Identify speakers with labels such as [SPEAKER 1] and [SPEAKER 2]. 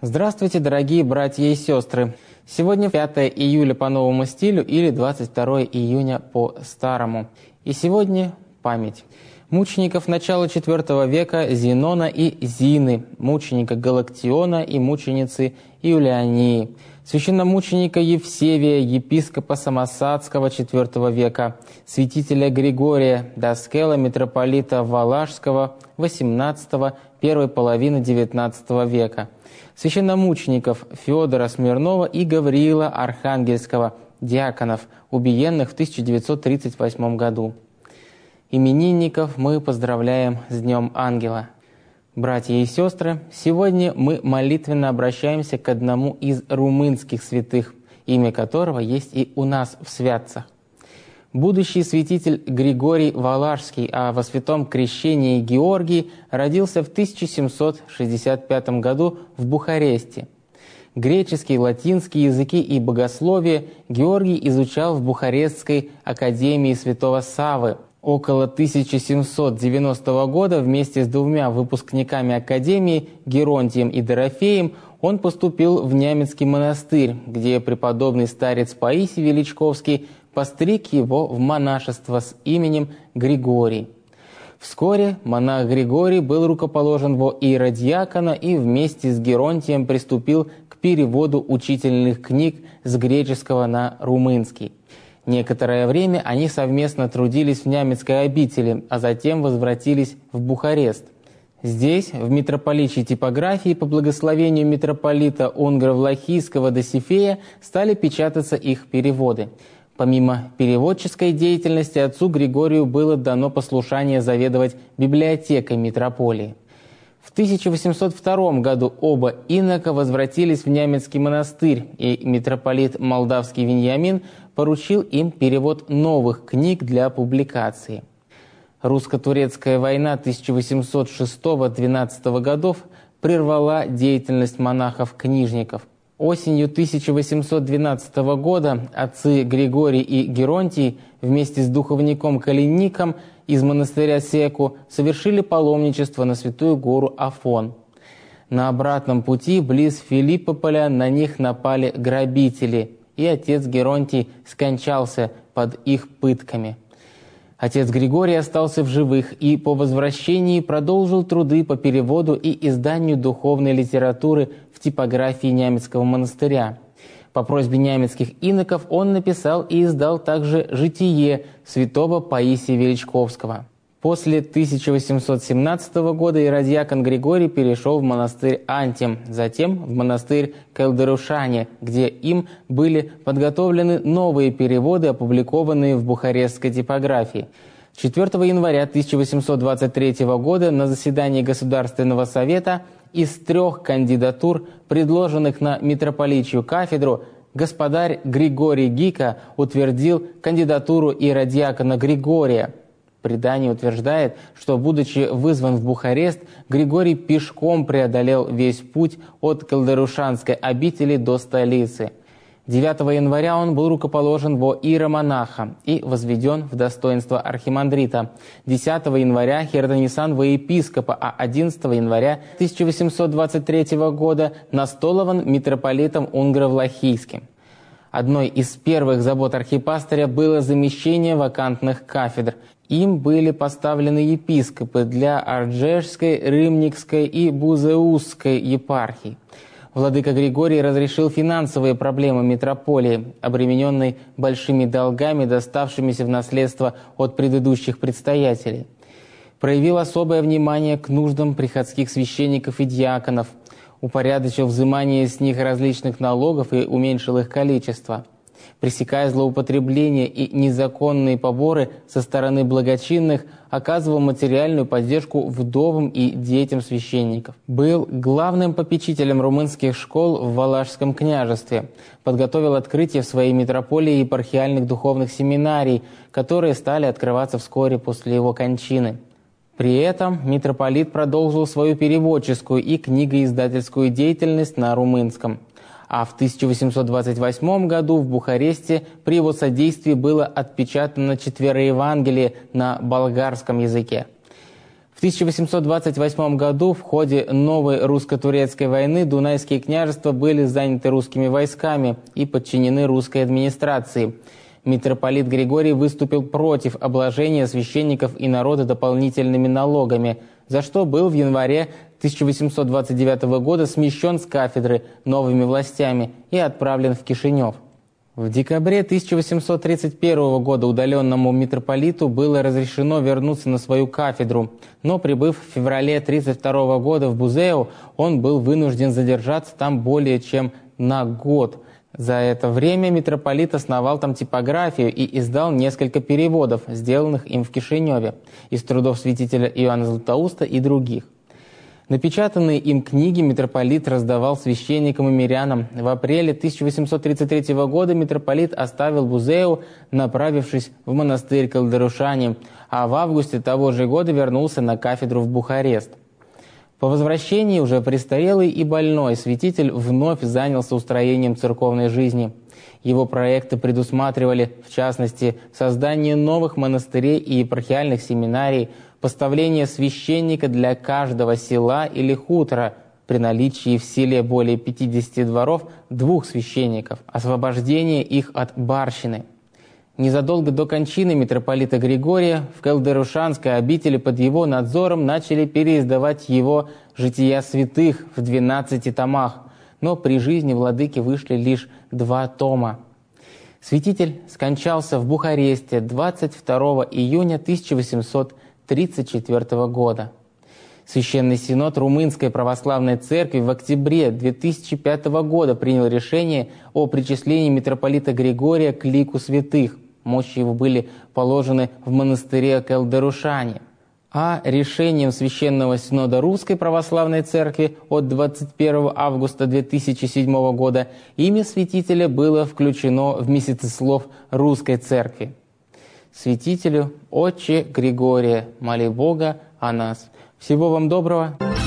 [SPEAKER 1] Здравствуйте, дорогие братья и сестры! Сегодня 5 июля по новому стилю или 22 июня по старому. И сегодня память мучеников начала IV века Зенона и Зины, мученика Галактиона и мученицы Иулиании, священномученика Евсевия, епископа Самосадского IV века, святителя Григория Даскела, митрополита Валашского XVIII, первой половины XIX века, священномучеников Федора Смирнова и Гавриила Архангельского, диаконов, убиенных в 1938 году. Именинников мы поздравляем с Днем Ангела. Братья и сестры, сегодня мы молитвенно обращаемся к одному из румынских святых, имя которого есть и у нас в святцах. Будущий святитель Григорий Валашский, а во святом крещении Георгий, родился в 1765 году в Бухаресте. Греческий, латинский языки и богословие Георгий изучал в Бухарестской академии святого Саввы. Около 1790 года вместе с двумя выпускниками академии, Геронтием и Дорофеем, он поступил в Нямецкий монастырь, где преподобный старец Паисий Величковский постриг его в монашество с именем Григорий. Вскоре монах Григорий был рукоположен во иеродиакона и вместе с Геронтием приступил к переводу учительных книг с греческого на румынский. Некоторое время они совместно трудились в Нямецкой обители, а затем возвратились в Бухарест. Здесь, в митрополичьей типографии, по благословению митрополита Унгро-Влахийского Досифея, стали печататься их переводы. Помимо переводческой деятельности, отцу Григорию было дано послушание заведовать библиотекой митрополии. В 1802 году оба инока возвратились в Нямецкий монастырь, и митрополит Молдавский Вениамин поручил им перевод новых книг для публикации. Русско-турецкая война 1806-12 годов прервала деятельность монахов-книжников. Осенью 1812 года отцы Григорий и Геронтий вместе с духовником Калинником из монастыря Секу совершили паломничество на Святую гору Афон. На обратном пути близ Филиппополя на них напали грабители, и отец Геронтий скончался под их пытками. Отец Григорий остался в живых и по возвращении продолжил труды по переводу и изданию духовной литературы в типографии Нямецкого монастыря. По просьбе нямецких иноков он написал и издал также «Житие» святого Паисия Величковского. После 1817 года иеродиакон Григорий перешел в монастырь Антим, затем в монастырь Келдерушане, где им были подготовлены новые переводы, опубликованные в бухарестской типографии. 4 января 1823 года на заседании Государственного совета из 3 кандидатур, предложенных на митрополичью кафедру, господарь Григорий Гика утвердил кандидатуру иеродиакона Григория. Предание утверждает, что, будучи вызван в Бухарест, Григорий пешком преодолел весь путь от Келдерушанской обители до столицы. 9 января он был рукоположен во иеромонаха и возведен в достоинство архимандрита. 10 января хердонесан во епископа, а 11 января 1823 года настолован митрополитом Унгро-Влахийским. Одной из первых забот архипастыря было замещение вакантных кафедр. Им были поставлены епископы для Арджешской, Рымникской и Бузеусской епархий. Владыка Григорий разрешил финансовые проблемы митрополии, обремененной большими долгами, доставшимися в наследство от предыдущих предстоятелей. Проявил особое внимание к нуждам приходских священников и диаконов, упорядочил взимание с них различных налогов и уменьшил их количество. Пресекая злоупотребления и незаконные поборы со стороны благочинных, оказывал материальную поддержку вдовам и детям священников. Был главным попечителем румынских школ в Валашском княжестве. Подготовил открытие в своей митрополии епархиальных духовных семинарий, которые стали открываться вскоре после его кончины. При этом митрополит продолжил свою переводческую и книгоиздательскую деятельность на румынском. А в 1828 году в Бухаресте при его содействии было отпечатано 4 Евангелие на болгарском языке. В 1828 году в ходе новой русско-турецкой войны Дунайские княжества были заняты русскими войсками и подчинены русской администрации. Митрополит Григорий выступил против обложения священников и народа дополнительными налогами, за что был в январе 1829 года смещен с кафедры новыми властями и отправлен в Кишинев. В декабре 1831 года удаленному митрополиту было разрешено вернуться на свою кафедру, но прибыв в феврале 1932 года в Бузеу, он был вынужден задержаться там более чем на год. За это время митрополит основал там типографию и издал несколько переводов, сделанных им в Кишиневе, из трудов святителя Иоанна Златоуста и других. Напечатанные им книги митрополит раздавал священникам и мирянам. В апреле 1833 года митрополит оставил Бузеу, направившись в монастырь Калдерушани, а в августе того же года вернулся на кафедру в Бухарест. По возвращении, уже престарелый и больной, святитель вновь занялся устроением церковной жизни. Его проекты предусматривали, в частности, создание новых монастырей и епархиальных семинарий, поставление священника для каждого села или хутора, при наличии в селе более 50 дворов 2 священников, освобождение их от барщины. Незадолго до кончины митрополита Григория в Калдерушанской обители под его надзором начали переиздавать его «Жития святых» в 12 томах, но при жизни владыки вышли лишь 2 тома. Святитель скончался в Бухаресте 22 июня 1834 года. Священный Синод Румынской Православной Церкви в октябре 2005 года принял решение о причислении митрополита Григория к лику святых. Мощи его были положены в монастыре Калдерушане. А решением Священного Синода Русской Православной Церкви от 21 августа 2007 года имя святителя было включено в месяцеслов Русской Церкви. Святителю, Отче Григория, моли Бога о нас. Всего вам доброго.